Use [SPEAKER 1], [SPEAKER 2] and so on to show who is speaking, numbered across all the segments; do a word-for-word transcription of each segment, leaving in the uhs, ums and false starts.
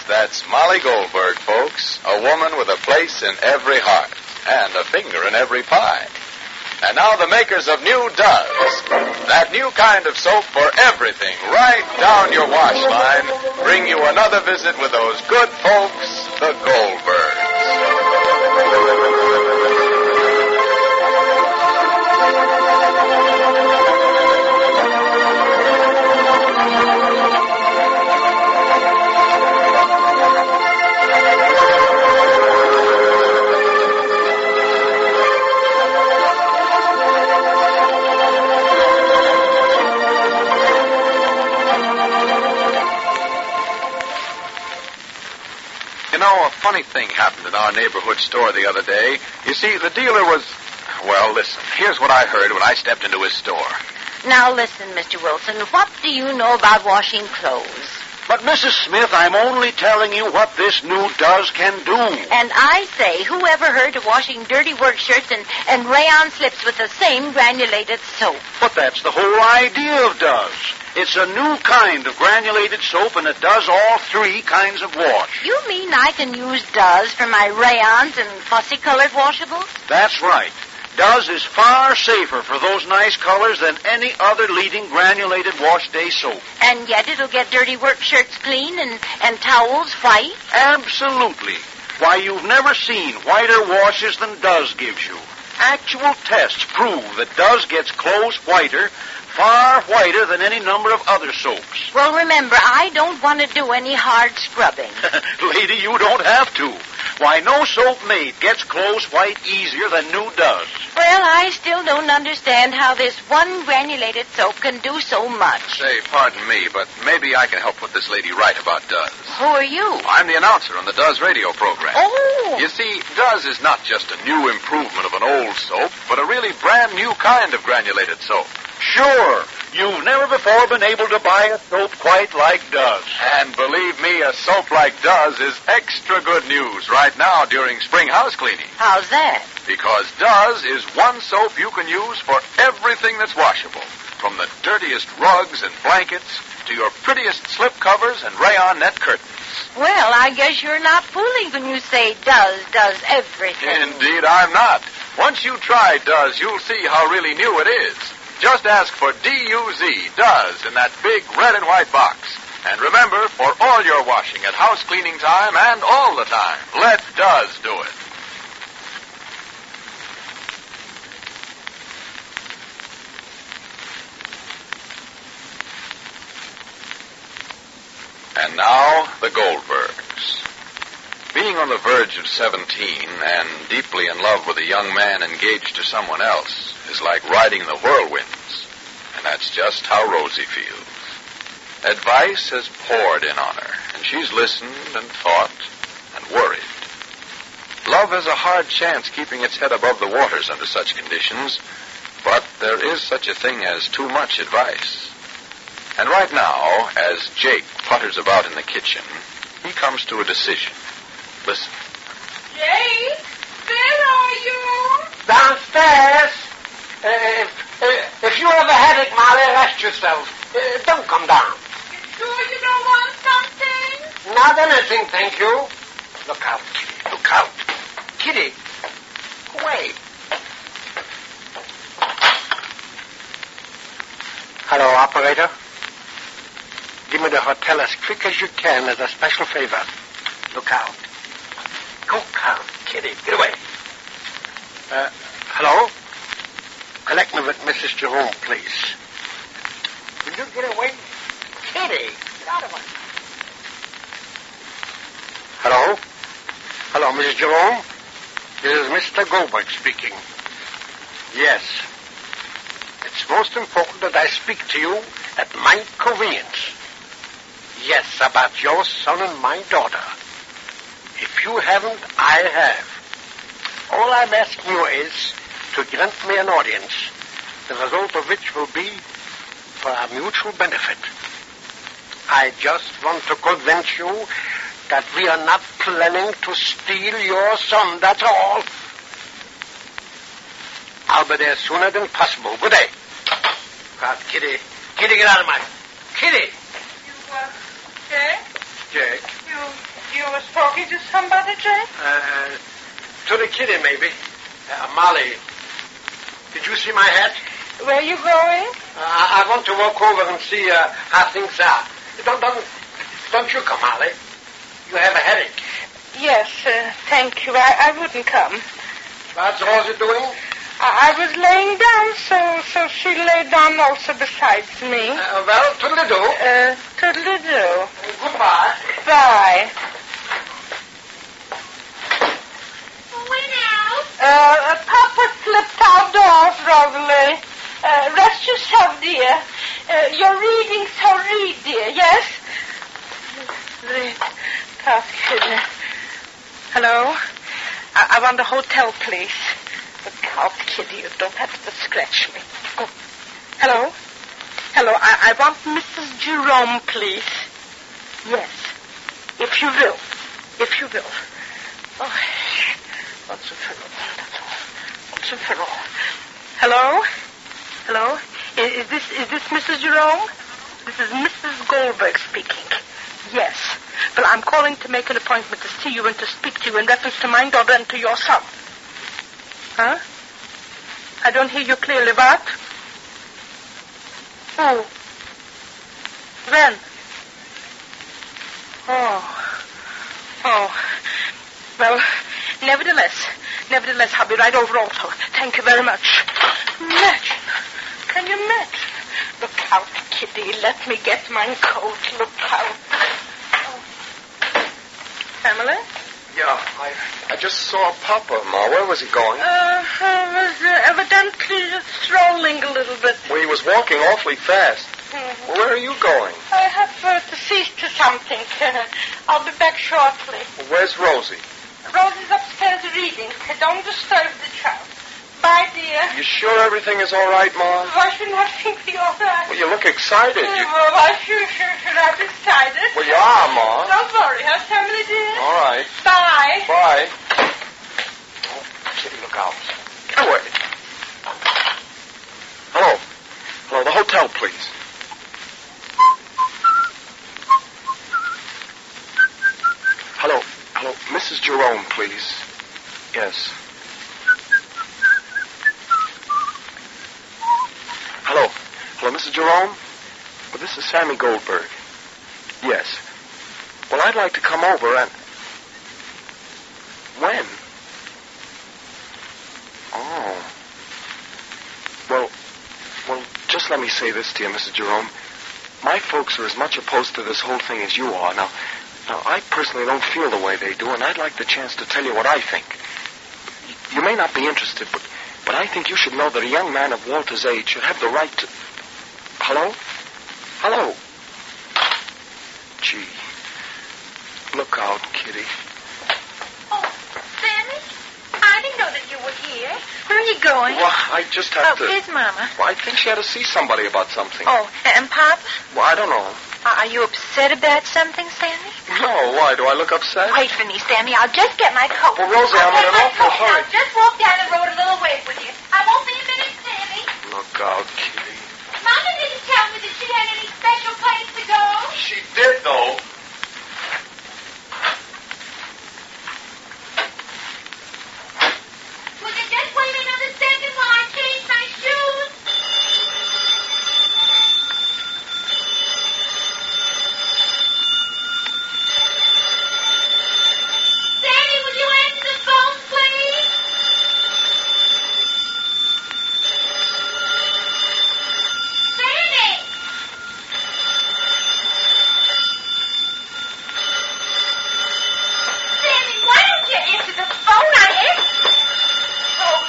[SPEAKER 1] That's Molly Goldberg, folks. A woman with a place in every heart and a finger in every pie. And now the makers of New Does, that new kind of soap for everything, right down your wash line, bring you another visit with those good folks, the Goldbergs.
[SPEAKER 2] You know, a funny thing happened in our neighborhood store the other day. You see, the dealer was... Well, listen, here's what I heard when I stepped into his store.
[SPEAKER 3] Now listen, Mister Wilson, what do you know about washing clothes?
[SPEAKER 4] But, Missus Smith, I'm only telling you what this new Does can do.
[SPEAKER 3] And I say, who ever heard of washing dirty work shirts and, and rayon slips with the same granulated soap?
[SPEAKER 4] But that's the whole idea of Does. It's a new kind of granulated soap, and it does all three kinds of wash.
[SPEAKER 3] You mean I can use Does for my rayons and fussy-colored washables?
[SPEAKER 4] That's right. Does is far safer for those nice colors than any other leading granulated wash day soap.
[SPEAKER 3] And yet it'll get dirty work shirts clean and, and towels white?
[SPEAKER 4] Absolutely. Why, you've never seen whiter washes than Does gives you. Actual tests prove that Does gets clothes whiter, far whiter than any number of other soaps.
[SPEAKER 3] Well, remember, I don't want to do any hard scrubbing.
[SPEAKER 4] Lady, you don't have to. Why, no soap made gets clothes white easier than new Does.
[SPEAKER 3] Well, I still don't understand how this one granulated soap can do so much.
[SPEAKER 2] Say, pardon me, but maybe I can help put this lady right about Does.
[SPEAKER 3] Who are you?
[SPEAKER 2] I'm the announcer on the Does radio program.
[SPEAKER 3] Oh!
[SPEAKER 2] You see, Does is not just a new improvement of an old soap, but a really brand new kind of granulated soap.
[SPEAKER 4] Sure. You've never before been able to buy a soap quite like Does.
[SPEAKER 2] And believe me, a soap like Does is extra good news right now during spring house cleaning.
[SPEAKER 3] How's that?
[SPEAKER 2] Because Does is one soap you can use for everything that's washable. From the dirtiest rugs and blankets to your prettiest slip covers and rayon net curtains.
[SPEAKER 3] Well, I guess you're not fooling when you say Does does everything.
[SPEAKER 2] Indeed, I'm not. Once you try Does, you'll see how really new it is. Just ask for D U Z, Does, in that big red and white box. And remember, for all your washing at house cleaning time and all the time, let Does do it. And now, the Goldbergs. Being on the verge of seventeen and deeply in love with a young man engaged to someone else is like riding the whirlwinds, and that's just how Rosie feels. Advice has poured in on her, and she's listened and thought and worried. Love has a hard chance keeping its head above the waters under such conditions, but there is such a thing as too much advice. And right now, as Jake putters about in the kitchen, he comes to a decision. Listen.
[SPEAKER 5] Jake, where are you?
[SPEAKER 6] Downstairs. Uh, if, uh, if you have a headache, Molly, rest yourself. Uh, don't come down.
[SPEAKER 5] You sure you don't want something?
[SPEAKER 6] Not anything, thank you. Look out, Kitty. Look out. Kitty, wait. Hello, operator. Give me the hotel as quick as you can as a special favor. Look out. Go out, Kitty. Get away. Uh, hello? Collect me with Missus Jerome, please. Will you get away? Kitty, get out of my... Hello? Hello, Missus Jerome? This is Mister Goldberg speaking. Yes. It's most important that I speak to you at my convenience. Yes, about your son and my daughter. If you haven't, I have. All I'm asking you is to grant me an audience, the result of which will be for our mutual benefit. I just want to convince you that we are not planning to steal your son, that's all. I'll be there sooner than possible. Good day. God, Kitty. Kitty, get out of my... Kitty!
[SPEAKER 5] You, uh, Jake?
[SPEAKER 6] Jake.
[SPEAKER 5] You You was talking to somebody, Jake?
[SPEAKER 6] Uh, to the kitty, maybe. Uh, Molly, did you see my hat?
[SPEAKER 5] Where you going?
[SPEAKER 6] Uh, I I want to walk over and see uh, how things are. Don't, don't, don't you come, Molly. You have a headache.
[SPEAKER 5] Yes, uh, thank you. I, I wouldn't come.
[SPEAKER 6] What's Rosie doing?
[SPEAKER 5] I, I was laying down, so so she lay down also besides me.
[SPEAKER 6] Uh, well, toodle-do.
[SPEAKER 5] Uh, toodle-do.
[SPEAKER 6] Uh, goodbye.
[SPEAKER 5] Bye.
[SPEAKER 3] Went out.
[SPEAKER 5] Uh, Papa slipped outdoors, Rosalie. Uh, rest yourself, dear. Uh, you're reading, so read, dear, yes? Read. Papa. Hello? I, I want a hotel, please. Look out, kitty. You don't have to scratch me. Oh. Hello? Hello. I, I want Missus Jerome, please. Yes. If you will. If you will. Oh, what's a fellow? What's a fellow? Hello? Hello? Is, is this is this Missus Jerome? This is Missus Goldberg speaking. Yes. Well, I'm calling to make an appointment to see you and to speak to you in reference to my daughter and to your son. Huh? I don't hear you clearly. What? Oh. When? Oh. Oh. Well, nevertheless, nevertheless, I'll be right over also. Thank you very much. Imagine. Can you imagine? Look out, kitty. Let me get my coat. Look out. Oh. Emily?
[SPEAKER 7] Yeah, I I just saw Papa, Ma. Where was he going?
[SPEAKER 5] Uh, I was uh, evidently just strolling a little bit.
[SPEAKER 7] Well, he was walking awfully fast.
[SPEAKER 5] Mm-hmm.
[SPEAKER 7] Well, where are you going?
[SPEAKER 5] I have uh, to see to something. I'll be back shortly.
[SPEAKER 7] Well, where's Rosie?
[SPEAKER 5] Rosie's upstairs reading. Don't disturb the child. Bye, dear.
[SPEAKER 7] You sure everything is all right, Ma?
[SPEAKER 5] Why shouldn't I think be all right?
[SPEAKER 7] Well, you look excited.
[SPEAKER 5] Uh,
[SPEAKER 7] You...
[SPEAKER 5] Well, I sure, sure should have decided.
[SPEAKER 7] Well, you are, Ma.
[SPEAKER 5] Don't worry, huh, Emily, dear?
[SPEAKER 7] All right.
[SPEAKER 5] Bye.
[SPEAKER 7] Bye. Oh, Kitty, look out. Get away. Hello. Hello, the hotel, please. Hello. Hello, Missus Jerome, please. Yes. Hello. Hello, Missus Jerome? Well, this is Sammy Goldberg. Yes. Well, I'd like to come over and... When? Oh. Well, well, just let me say this to you, Missus Jerome. My folks are as much opposed to this whole thing as you are. Now, now, I personally don't feel the way they do, and I'd like the chance to tell you what I think. You may not be interested, but, but I think you should know that a young man of Walter's age should have the right to... Hello? Hello? Gee. Look out, Kitty.
[SPEAKER 3] Oh, Sammy? I didn't know that you were here. Where are you going?
[SPEAKER 7] Well, I just have
[SPEAKER 3] Oh,
[SPEAKER 7] to...
[SPEAKER 3] where's Mama?
[SPEAKER 7] Well, I think she had to see somebody about something.
[SPEAKER 3] Oh, and Papa?
[SPEAKER 7] Well, I don't know.
[SPEAKER 3] Are you upset about something, Sammy?
[SPEAKER 7] No, why? Do I look upset?
[SPEAKER 3] Wait for me, Sammy. I'll just get my coat.
[SPEAKER 7] Well, Rosie,
[SPEAKER 3] I'll
[SPEAKER 7] I'm in
[SPEAKER 3] get
[SPEAKER 7] an
[SPEAKER 3] my
[SPEAKER 7] awful
[SPEAKER 3] coat.
[SPEAKER 7] hurry.
[SPEAKER 3] I'll just walk down the road a little ways with you. I won't be a minute, Sammy.
[SPEAKER 7] Look out, Kitty.
[SPEAKER 3] Mama didn't tell me that she had any special place to go.
[SPEAKER 7] She did, though.
[SPEAKER 3] Will you just wait another second while I change my shoes? Sammy, will you answer the phone, please? Sammy! Sammy, why don't you answer the phone? I asked. Oh.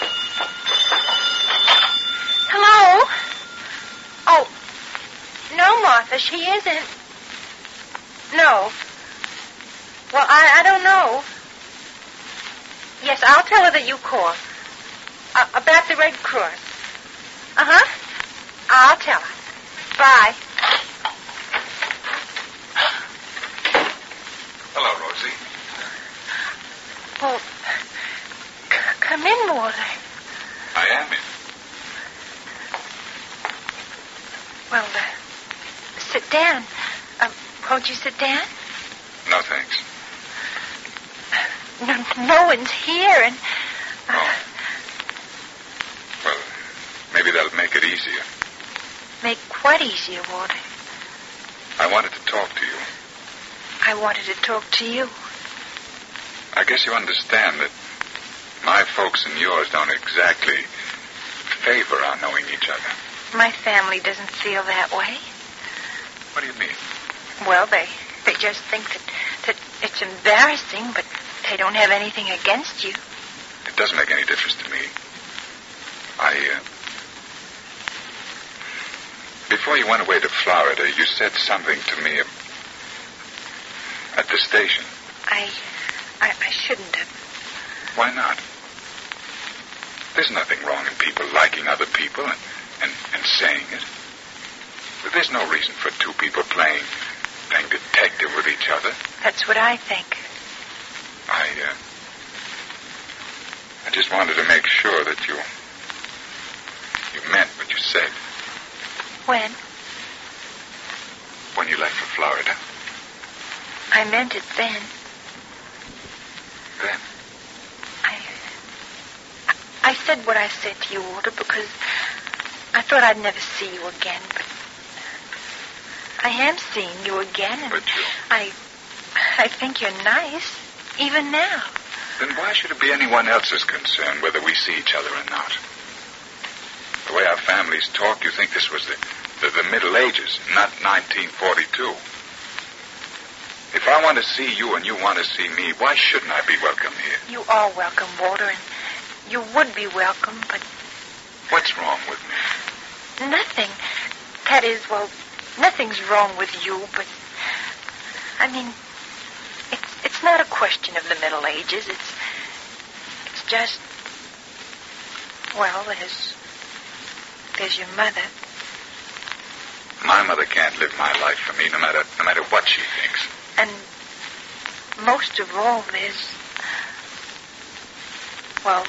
[SPEAKER 3] Hello? Oh. No, Martha, she isn't. No. Well, I, I don't know. Yes, I'll tell her that you called. Uh, about the Red Cross. Uh-huh. I'll tell her. Bye.
[SPEAKER 2] Hello, Rosie.
[SPEAKER 3] Oh, c- come in, Walter.
[SPEAKER 2] I am in.
[SPEAKER 3] Well, uh, sit down. Uh, won't you sit down?
[SPEAKER 2] No, thanks.
[SPEAKER 3] no, no one's here, and... Uh,
[SPEAKER 2] oh. Well, maybe that'll make it easier.
[SPEAKER 3] Make what easier, Walter?
[SPEAKER 2] I wanted to talk to you.
[SPEAKER 3] I wanted to talk to you.
[SPEAKER 2] I guess you understand that my folks and yours don't exactly favor our knowing each other.
[SPEAKER 3] My family doesn't feel that way.
[SPEAKER 2] What do you mean?
[SPEAKER 3] Well, they they just think that, that it's embarrassing, but they don't have anything against you.
[SPEAKER 2] It doesn't make any difference to me. I, uh... Before you went away to Florida, you said something to me at the station.
[SPEAKER 3] I... I, I shouldn't have.
[SPEAKER 2] Why not? There's nothing wrong in people liking other people and, and, and saying it. But there's no reason for two people playing playing detective with each other.
[SPEAKER 3] That's what I think.
[SPEAKER 2] I, uh... I just wanted to make sure that you... you meant what you said.
[SPEAKER 3] When?
[SPEAKER 2] When you left for Florida.
[SPEAKER 3] I meant it then.
[SPEAKER 2] Then?
[SPEAKER 3] I... I said what I said to you, Walter, because I thought I'd never see you again, but I am seeing you again, and
[SPEAKER 2] but you...
[SPEAKER 3] I... I think you're nice, even now.
[SPEAKER 2] Then why should it be anyone else's concern whether we see each other or not? The way our families talk, you think this was the, the, the Middle Ages, not nineteen forty-two. If I want to see you and you want to see me, why shouldn't I be welcome here?
[SPEAKER 3] You are welcome, Walter, and you would be welcome, but...
[SPEAKER 2] What's wrong with me?
[SPEAKER 3] Nothing. That is, well, nothing's wrong with you, but... I mean, it's it's not a question of the Middle Ages. It's... It's just... Well, there's... There's your mother.
[SPEAKER 2] My mother can't live my life for me, no matter no matter what she thinks.
[SPEAKER 3] And most of all, there's... Well,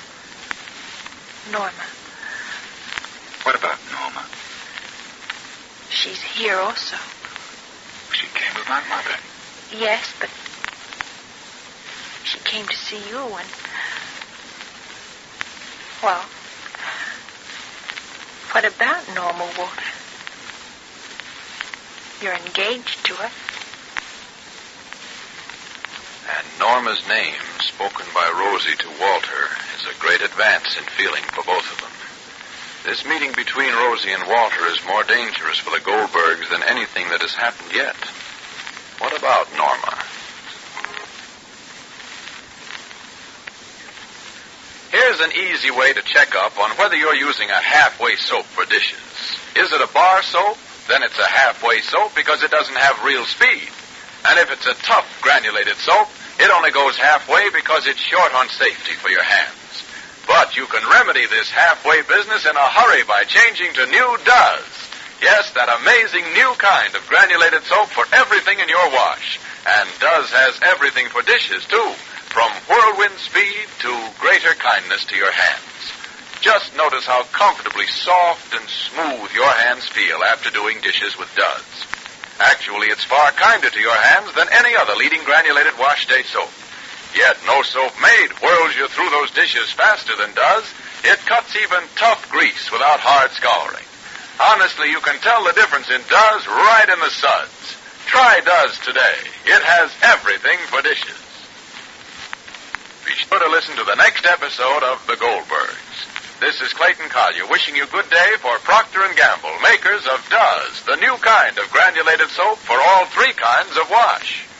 [SPEAKER 3] Norma.
[SPEAKER 2] What about Norma?
[SPEAKER 3] She's here also.
[SPEAKER 2] She came with my mother.
[SPEAKER 3] Yes, but she came to see you and... Well, what about Norma, Walter? You're engaged to her.
[SPEAKER 2] And Norma's name, spoken by Rosie to Walter, is a great advance in feeling for both of them. This meeting between Rosie and Walter is more dangerous for the Goldbergs than anything that has happened yet. What about Norma? Here's an easy way to check up on whether you're using a halfway soap for dishes. Is it a bar soap? Then it's a halfway soap because it doesn't have real speed. And if it's a tough granulated soap, it only goes halfway because it's short on safety for your hands. But you can remedy this halfway business in a hurry by changing to New Does. Yes, that amazing new kind of granulated soap for everything in your wash. And Does has everything for dishes, too. From whirlwind speed to greater kindness to your hands. Just notice how comfortably soft and smooth your hands feel after doing dishes with Does. Actually, it's far kinder to your hands than any other leading granulated wash day soap. Yet no soap made whirls you through those dishes faster than Does. It cuts even tough grease without hard scouring. Honestly, you can tell the difference in Does right in the suds. Try Does today. It has everything for dishes. Be sure to listen to the next episode of The Goldbergs. This is Clayton Collier wishing you good day for Procter and Gamble, makers of Does, the new kind of granulated soap for all three kinds of wash.